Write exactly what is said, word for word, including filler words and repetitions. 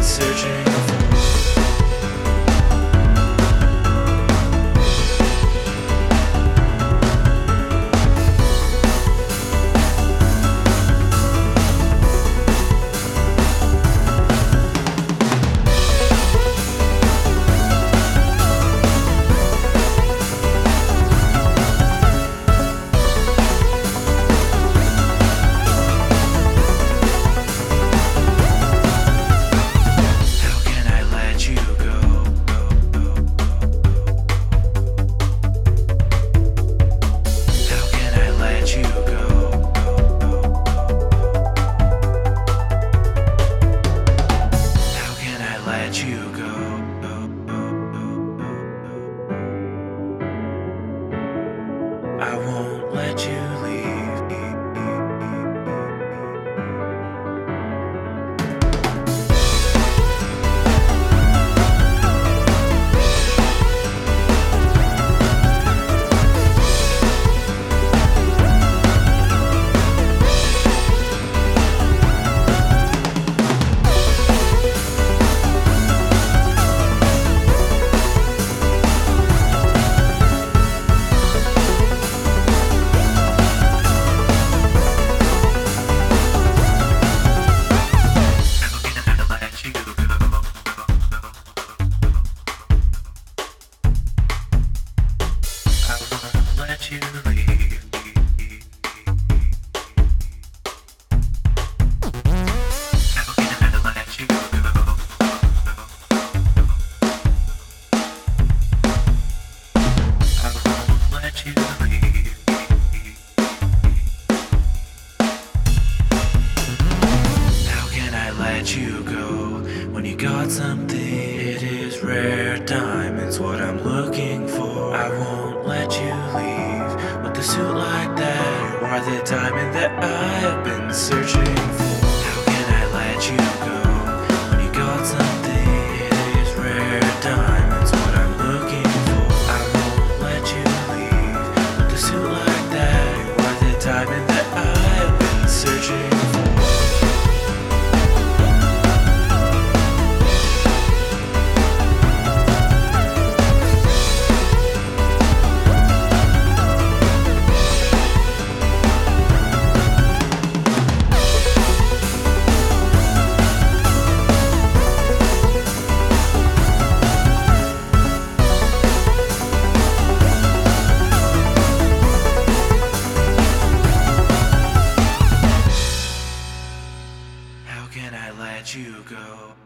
searching for. I won't let you leave. Let you leave. How can I let you go? I won't let you leave. How can I let you go when you got something? It is rare diamonds, what I'm looking for. I won't let you leave with a suit like that. You are the diamond that I've been searching for. How can I let you go when you got something? It is rare diamonds, what I'm looking for. I won't let you leave with a suit like that. You are the diamond that I've been searching for. How can I let you go?